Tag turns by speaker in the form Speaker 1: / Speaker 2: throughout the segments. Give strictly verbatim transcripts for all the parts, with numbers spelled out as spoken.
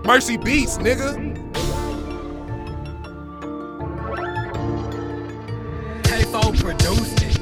Speaker 1: Mercy Beats, nigga.
Speaker 2: K-Fo produced it.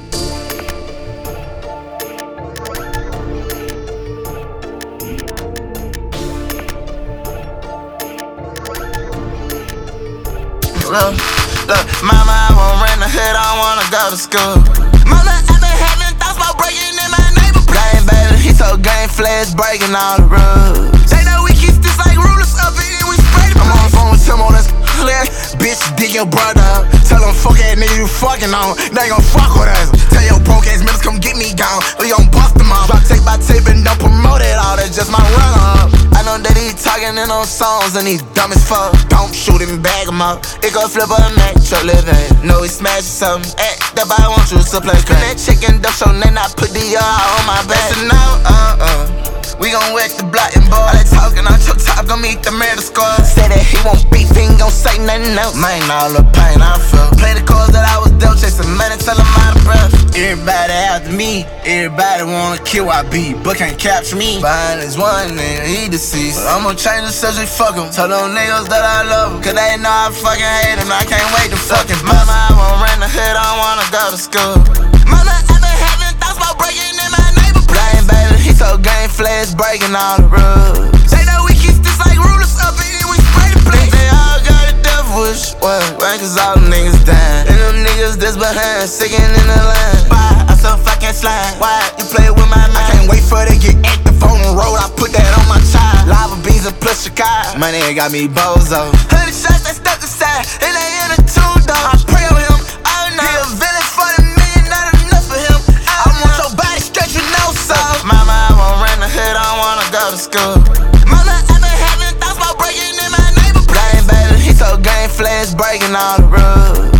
Speaker 3: Look, look, mama, I won't run the hood, I don't wanna go to school. Mama, I been having thoughts about breaking in my neighborhood. Game, baby, he so game flash, breaking all the rules. They know we keep this like rulers up and we spray the I'm on the phone with Tim on this clear. Bitch, dig your brother up. Tell them fuck ass nigga you fucking on. They gon' fuck with us. Tell your broke ass members come get me gone. We gon' bust them off. Drop tape by tape and don't promote it all. That's just my run up. I know that he talking in those songs and he's dumb as fuck. Don't shoot him and bag him up. It gon' flip a Mac truck living. Know he smashed something. Eh, that boy want you to play crack. That chicken duck show, then I put the uh on my back. That's a no, uh uh. We gon' wreck the block and boy. All that talking out your top gon' meet the murder squad. Say that he won't beef, he ain't gon' say nothing else. Man, all the pain I felt. Play the cards that I was dealt, chasing money till I'm out of breath. Everybody after me, everybody wanna kill I be, but can't capture me. Behind this one nigga, he deceased. But I'ma change the subject, fuck him. Tell them niggas that I love him, cause they know I fucking hate him. I can't wait to fucking mama, I won't run the hood, I don't wanna go to school. Mama, I been having thoughts about breaking in my neighborhood. Blame, baby, he so game flash, breaking all the rules. They know we keep this like rulers up and we spray the place. They all got a devil wish, what? Why? Cause all them niggas dying. And them niggas that's behind, sickin' in the line. Why? I'm so fucking slime. Why? You play with my mind. I can't wait for they get active on the road. I put that on my child. Lava beans and plus Chicago. My nigga got me bozo. Hundred shots that stuck aside, and they in a two dog. I pray on him all night. He a villain for the million, not enough for him. I want your body stretch with no soul. Mama, I won't run the hood, I don't wanna go to school. Mama, I been having thoughts about breaking in my neighborhood. Blame, baby, he so game flash, breaking all the rules.